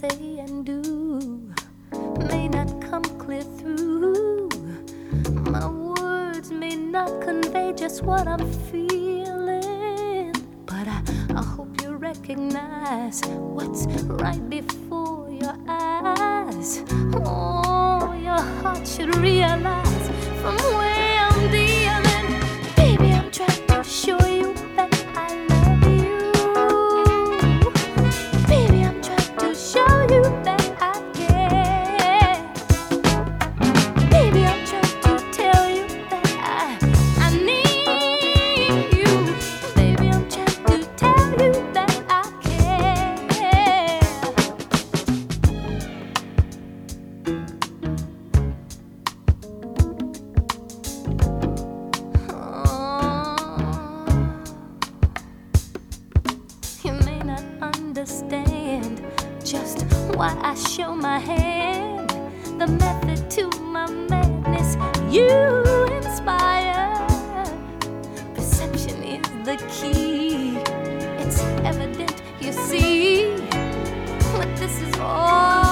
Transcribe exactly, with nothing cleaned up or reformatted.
say and do may not come clear through. My words may not convey just what I'm feeling, but I, I hope you recognize what's right before your eyes. Oh, your heart should realize from where I'm dealing. Baby, I'm trying to show you that I love you. Baby, I'm trying to show you that I care. Baby, I'm trying to tell you that I, I need you. Baby, I'm trying to tell you that I care. You may not understand just why I show my hand, the method to my madness you inspire. Perception is the key. It's evident, you see, but this is all